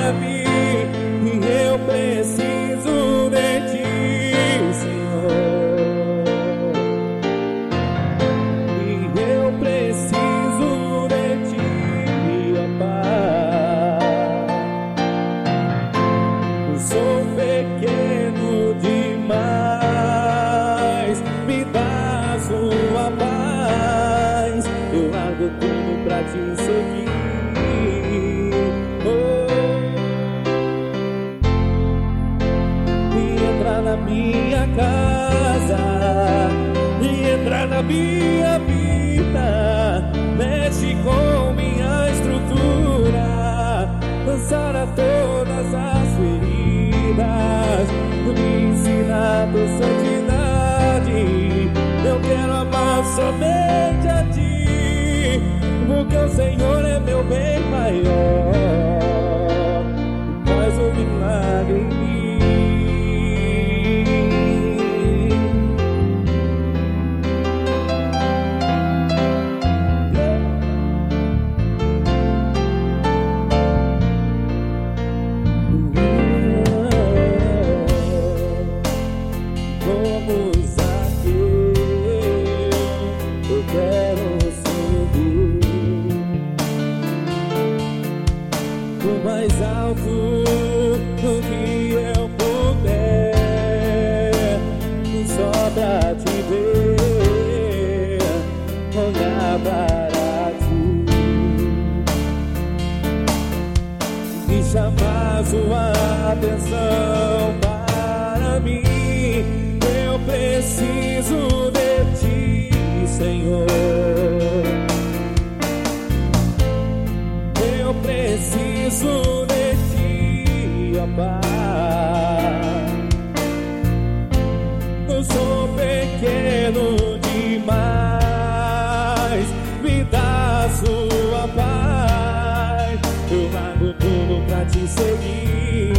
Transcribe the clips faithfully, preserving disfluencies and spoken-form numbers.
para mim, e eu preciso de ti, Senhor. E eu preciso de ti, ó Pai. Sou pequeno demais, me dá sua paz. Eu largo tudo pra te seguir. Na minha casa e entrar na minha vida, mexe com minha estrutura, lançar a todas as feridas, me ensinar tua santidade. Eu quero amar somente a ti, porque o Senhor é meu bem maior. Faz um milagre em mim. Mais alto do que eu puder, só pra te ver, olhar para ti e chamar sua atenção para mim. Eu preciso de ti, Senhor. Eu preciso de ti, ó Pai. Eu sou pequeno demais, me dá sua paz. Eu largo tudo pra te seguir.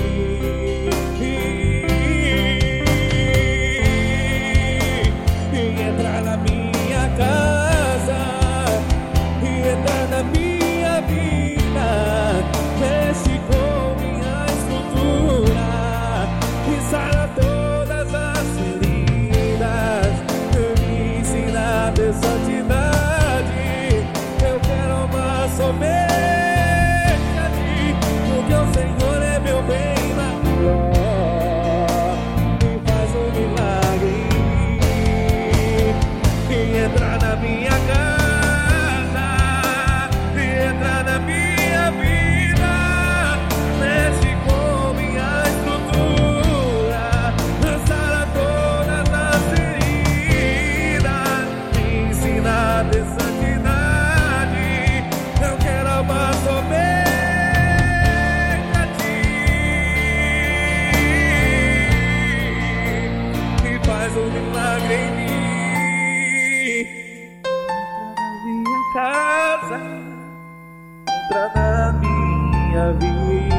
E entrar na minha casa, e entrar na minha vida, mexe com minha estrutura e sara todas as feridas, me ensina a ter santidade. Eu quero amar somente a ti, porque o Senhor é meu bem maior. E faz um milagre em mim, e entrar na minha casa, e entrar na minha vida, mexe com minha estrutura, lançar a todas as feridas, me ensina a ter santidade. Eu quero amar somente a ti, e faz um milagre em mim. Entra na minha casa, entra na minha vida.